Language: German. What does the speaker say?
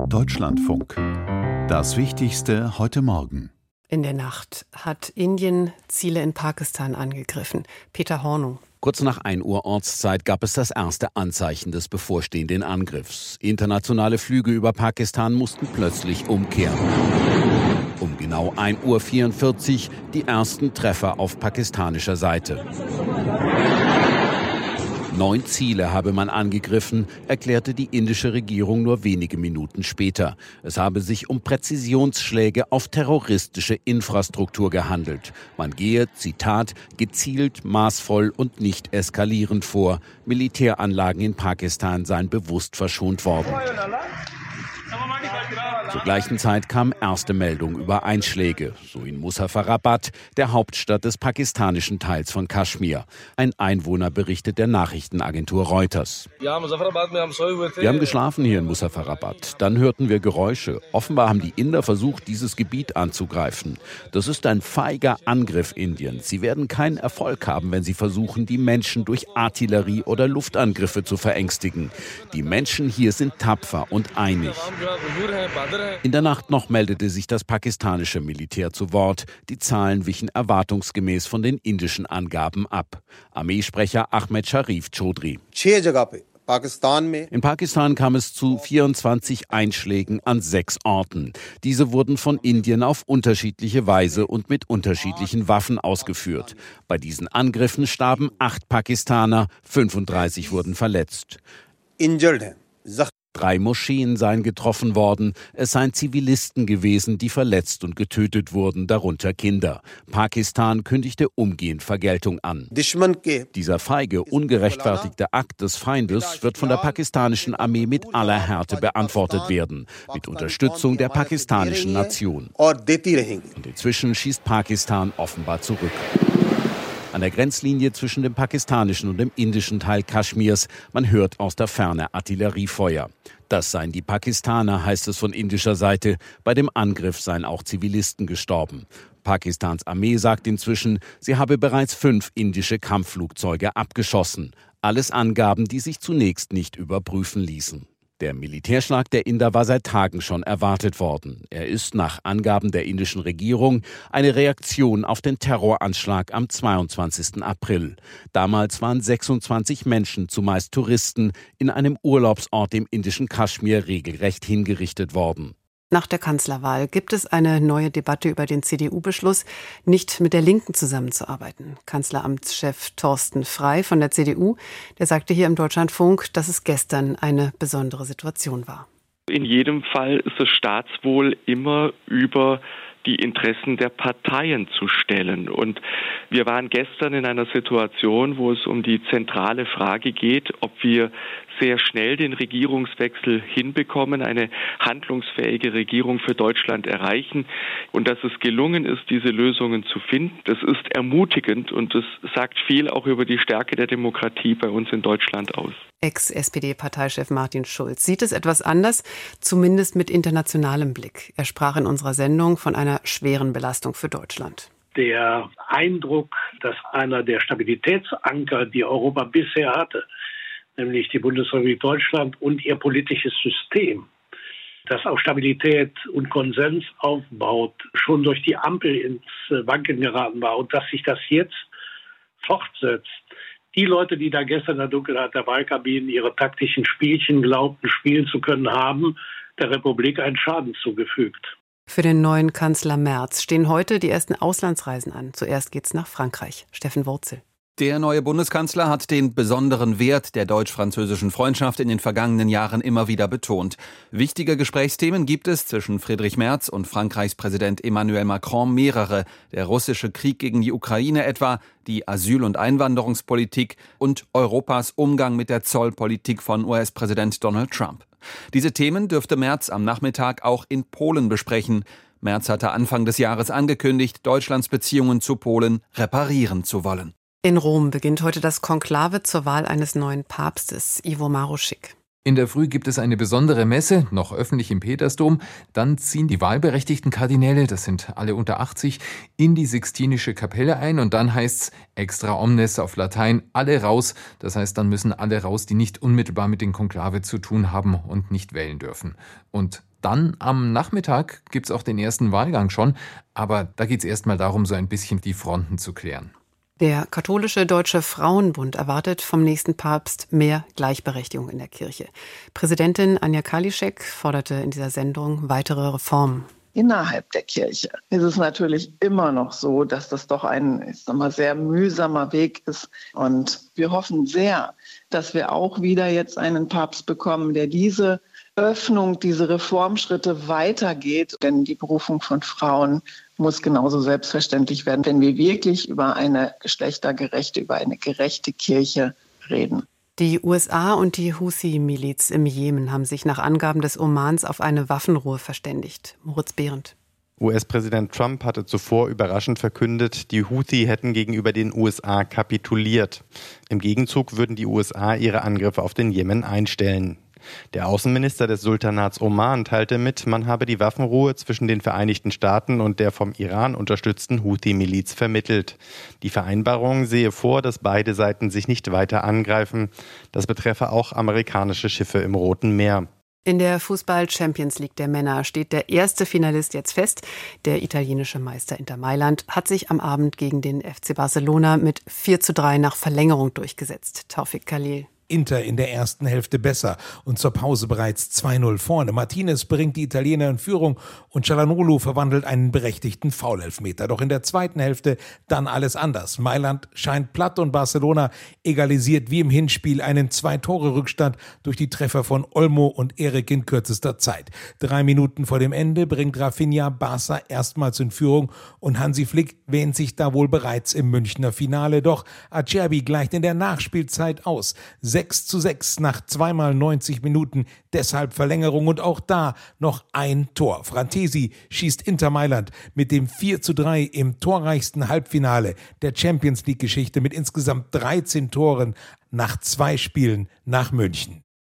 Deutschlandfunk. Das Wichtigste heute Morgen. In der Nacht hat Indien Ziele in Pakistan angegriffen. Peter Hornung. Kurz nach 1 Uhr Ortszeit gab es das erste Anzeichen des bevorstehenden Angriffs. Internationale Flüge über Pakistan mussten plötzlich umkehren. Um genau 1:44 Uhr die ersten Treffer auf pakistanischer Seite. 9 Ziele habe man angegriffen, erklärte die indische Regierung nur wenige Minuten später. Es habe sich um Präzisionsschläge auf terroristische Infrastruktur gehandelt. Man gehe, Zitat, gezielt, maßvoll und nicht eskalierend vor. Militäranlagen in Pakistan seien bewusst verschont worden. Zur gleichen Zeit kam erste Meldung über Einschläge, so in Muzaffarabad, der Hauptstadt des pakistanischen Teils von Kaschmir. Ein Einwohner berichtet der Nachrichtenagentur Reuters. Wir haben geschlafen hier in Muzaffarabad. Dann hörten wir Geräusche. Offenbar haben die Inder versucht, dieses Gebiet anzugreifen. Das ist ein feiger Angriff Indiens. Sie werden keinen Erfolg haben, wenn sie versuchen, die Menschen durch Artillerie oder Luftangriffe zu verängstigen. Die Menschen hier sind tapfer und einig. In der Nacht noch meldete sich das pakistanische Militär zu Wort. Die Zahlen wichen erwartungsgemäß von den indischen Angaben ab. Armeesprecher Ahmed Sharif Chaudhry. In Pakistan kam es zu 24 Einschlägen an 6 Orten. Diese wurden von Indien auf unterschiedliche Weise und mit unterschiedlichen Waffen ausgeführt. Bei diesen Angriffen starben 8 Pakistaner, 35 wurden verletzt. 3 Moscheen seien getroffen worden. Es seien Zivilisten gewesen, die verletzt und getötet wurden, darunter Kinder. Pakistan kündigte umgehend Vergeltung an. Dieser feige, ungerechtfertigte Akt des Feindes wird von der pakistanischen Armee mit aller Härte beantwortet werden, mit Unterstützung der pakistanischen Nation. Und inzwischen schießt Pakistan offenbar zurück. An der Grenzlinie zwischen dem pakistanischen und dem indischen Teil Kaschmirs, man hört aus der Ferne Artilleriefeuer. Das seien die Pakistaner, heißt es von indischer Seite. Bei dem Angriff seien auch Zivilisten gestorben. Pakistans Armee sagt inzwischen, sie habe bereits 5 indische Kampfflugzeuge abgeschossen. Alles Angaben, die sich zunächst nicht überprüfen ließen. Der Militärschlag der Inder war seit Tagen schon erwartet worden. Er ist nach Angaben der indischen Regierung eine Reaktion auf den Terroranschlag am 22. April. Damals waren 26 Menschen, zumeist Touristen, in einem Urlaubsort im indischen Kaschmir regelrecht hingerichtet worden. Nach der Kanzlerwahl gibt es eine neue Debatte über den CDU-Beschluss, nicht mit der Linken zusammenzuarbeiten. Kanzleramtschef Thorsten Frey von der CDU, der sagte hier im Deutschlandfunk, dass es gestern eine besondere Situation war. In jedem Fall ist das Staatswohl immer über die Interessen der Parteien zu stellen. Und wir waren gestern in einer Situation, wo es um die zentrale Frage geht, ob wir sehr schnell den Regierungswechsel hinbekommen, eine handlungsfähige Regierung für Deutschland erreichen. Und dass es gelungen ist, diese Lösungen zu finden, das ist ermutigend und das sagt viel auch über die Stärke der Demokratie bei uns in Deutschland aus. Ex-SPD-Parteichef Martin Schulz sieht es etwas anders, zumindest mit internationalem Blick. Er sprach in unserer Sendung von einer schweren Belastung für Deutschland. Der Eindruck, dass einer der Stabilitätsanker, die Europa bisher hatte, nämlich die Bundesrepublik Deutschland und ihr politisches System, das auf Stabilität und Konsens aufbaut, schon durch die Ampel ins Wanken geraten war und dass sich das jetzt fortsetzt. Die Leute, die da gestern in der Dunkelheit der Wahlkabinen ihre taktischen Spielchen glaubten, spielen zu können, haben der Republik einen Schaden zugefügt. Für den neuen Kanzler Merz stehen heute die ersten Auslandsreisen an. Zuerst geht's nach Frankreich. Steffen Wurzel. Der neue Bundeskanzler hat den besonderen Wert der deutsch-französischen Freundschaft in den vergangenen Jahren immer wieder betont. Wichtige Gesprächsthemen gibt es zwischen Friedrich Merz und Frankreichs Präsident Emmanuel Macron mehrere. Der russische Krieg gegen die Ukraine etwa, die Asyl- und Einwanderungspolitik und Europas Umgang mit der Zollpolitik von US-Präsident Donald Trump. Diese Themen dürfte Merz am Nachmittag auch in Polen besprechen. Merz hatte Anfang des Jahres angekündigt, Deutschlands Beziehungen zu Polen reparieren zu wollen. In Rom beginnt heute das Konklave zur Wahl eines neuen Papstes, Ivo Maruschik. In der Früh gibt es eine besondere Messe, noch öffentlich im Petersdom. Dann ziehen die wahlberechtigten Kardinäle, das sind alle unter 80, in die Sixtinische Kapelle ein. Und dann heißt's extra omnes auf Latein, alle raus. Das heißt, dann müssen alle raus, die nicht unmittelbar mit den Konklave zu tun haben und nicht wählen dürfen. Und dann am Nachmittag gibt's auch den ersten Wahlgang schon. Aber da geht's erstmal darum, so ein bisschen die Fronten zu klären. Der katholische Deutsche Frauenbund erwartet vom nächsten Papst mehr Gleichberechtigung in der Kirche. Präsidentin Anja Karliczek forderte in dieser Sendung weitere Reformen. Innerhalb der Kirche ist es natürlich immer noch so, dass das doch ein sehr mühsamer Weg ist. Und wir hoffen sehr, dass wir auch wieder jetzt einen Papst bekommen, der diese Öffnung, diese Reformschritte weitergeht. Denn die Berufung von Frauen muss genauso selbstverständlich werden, wenn wir wirklich über eine geschlechtergerechte, über eine gerechte Kirche reden. Die USA und die Houthi-Miliz im Jemen haben sich nach Angaben des Omans auf eine Waffenruhe verständigt. Moritz Behrendt. US-Präsident Trump hatte zuvor überraschend verkündet, die Houthi hätten gegenüber den USA kapituliert. Im Gegenzug würden die USA ihre Angriffe auf den Jemen einstellen. Der Außenminister des Sultanats Oman teilte mit, man habe die Waffenruhe zwischen den Vereinigten Staaten und der vom Iran unterstützten Houthi-Miliz vermittelt. Die Vereinbarung sehe vor, dass beide Seiten sich nicht weiter angreifen. Das betreffe auch amerikanische Schiffe im Roten Meer. In der Fußball-Champions League der Männer steht der erste Finalist jetzt fest. Der italienische Meister Inter Mailand hat sich am Abend gegen den FC Barcelona mit 4:3 nach Verlängerung durchgesetzt. Taufik Khalil. Inter in der ersten Hälfte besser und zur Pause bereits 2:0 vorne. Martinez bringt die Italiener in Führung und Çalhanoğlu verwandelt einen berechtigten Foulelfmeter. Doch in der zweiten Hälfte dann alles anders. Mailand scheint platt und Barcelona egalisiert wie im Hinspiel einen 2-Tore-Rückstand durch die Treffer von Olmo und Erik in kürzester Zeit. 3 Minuten vor dem Ende bringt Rafinha Barca erstmals in Führung und Hansi Flick wähnt sich da wohl bereits im Münchner Finale. Doch Acerbi gleicht in der Nachspielzeit aus. 6:6 nach 2x90 Minuten, deshalb Verlängerung und auch da noch ein Tor. Fratesi schießt Inter Mailand mit dem 4:3 im torreichsten Halbfinale der Champions League-Geschichte mit insgesamt 13 Toren nach 2 Spielen nach München.